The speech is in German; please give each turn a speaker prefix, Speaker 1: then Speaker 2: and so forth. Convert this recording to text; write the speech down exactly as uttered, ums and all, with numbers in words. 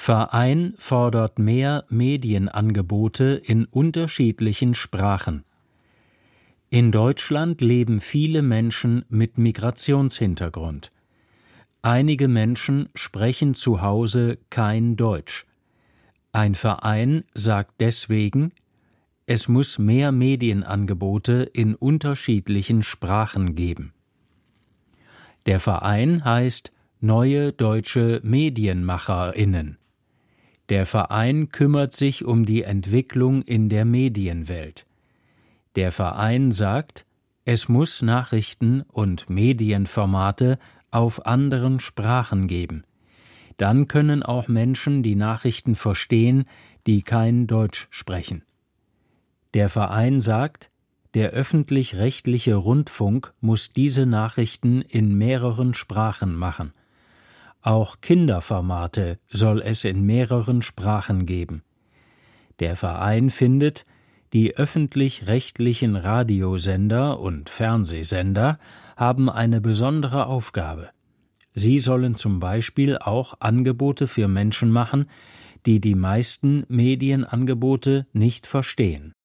Speaker 1: Verein fordert mehr Medienangebote in unterschiedlichen Sprachen. In Deutschland leben viele Menschen mit Migrationshintergrund. Einige Menschen sprechen zu Hause kein Deutsch. Ein Verein sagt deswegen, es muss mehr Medienangebote in unterschiedlichen Sprachen geben. Der Verein heißt Neue Deutsche MedienmacherInnen. Der Verein kümmert sich um die Entwicklung in der Medienwelt. Der Verein sagt, es muss Nachrichten und Medienformate auf anderen Sprachen geben. Dann können auch Menschen die Nachrichten verstehen, die kein Deutsch sprechen. Der Verein sagt, der öffentlich-rechtliche Rundfunk muss diese Nachrichten in mehreren Sprachen machen. Auch Kinderformate soll es in mehreren Sprachen geben. Der Verein findet, die öffentlich-rechtlichen Radiosender und Fernsehsender haben eine besondere Aufgabe. Sie sollen zum Beispiel auch Angebote für Menschen machen, die die meisten Medienangebote nicht verstehen.